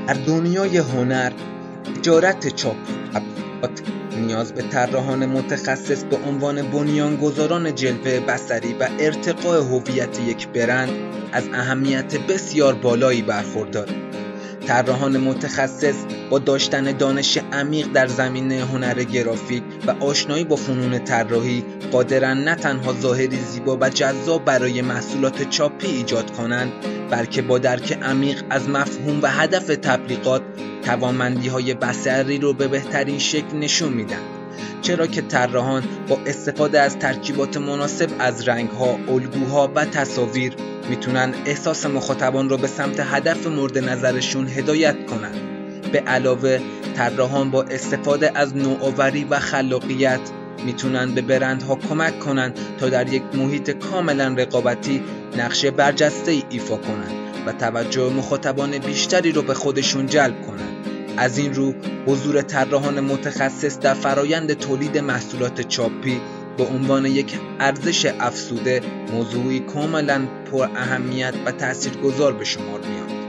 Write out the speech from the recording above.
در دنیای هنر، تجارت چاپ و ابعاد نیاز به طراحان متخصص به عنوان بنیانگذاران جلوه بصری و ارتقاء هویت یک برند از اهمیت بسیار بالایی برخوردارد. طراحان متخصص با داشتن دانش عمیق در زمینه هنر گرافیک و آشنایی با فنون طراحی قادرند نه تنها ظاهری زیبا و جذاب برای محصولات چاپی ایجاد کنند، بلکه با درک عمیق از مفهوم و هدف تبلیغات توانمندی‌های بصری رو به بهترین شکل نشون میدن. چرا که طراحان با استفاده از ترکیبات مناسب از رنگ‌ها، الگوها و تصاویر میتونن احساس مخاطبان رو به سمت هدف مورد نظرشون هدایت کنن. به علاوه طراحان با استفاده از نوآوری و خلاقیت میتونن به برندها کمک کنن تا در یک محیط کاملا رقابتی نقش برجسته‌ای ایفا کنن و توجه مخاطبان بیشتری رو به خودشون جلب کنن. از این رو حضور طراحان متخصص در فرایند تولید محصولات چاپی به عنوان یک ارزش افزوده موضوعی کاملا پر اهمیت و تاثیرگذار به شمار میاد.